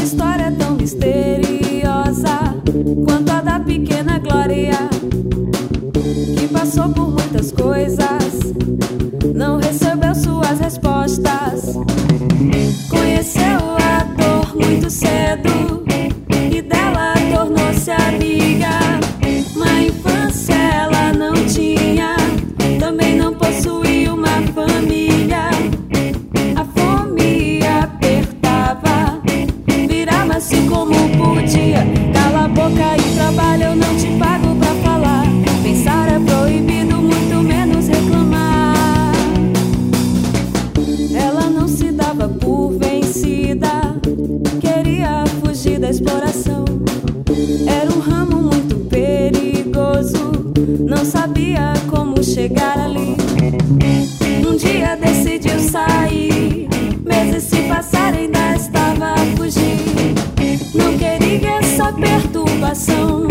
história tão misteriosa quanto a da pequena Glória, que passou por muitas coisas, não recebeu suas respostas. Conheceu a dor muito cedo e dela tornou-se amiga. Uma infância ela não tinha, também não possuía uma família. A fome apertava, virava-se como podia. Cala a boca e trabalha, eu não te pago pra falar. Pensar é proibido, muito menos reclamar. Ela não se dava por vencida, queria fugir da exploração. Era um ramo muito perigoso, não sabia como chegar ali. Um dia decidiu sair, meses se passaram, ainda estava a fugir. Não queria essa perturbação,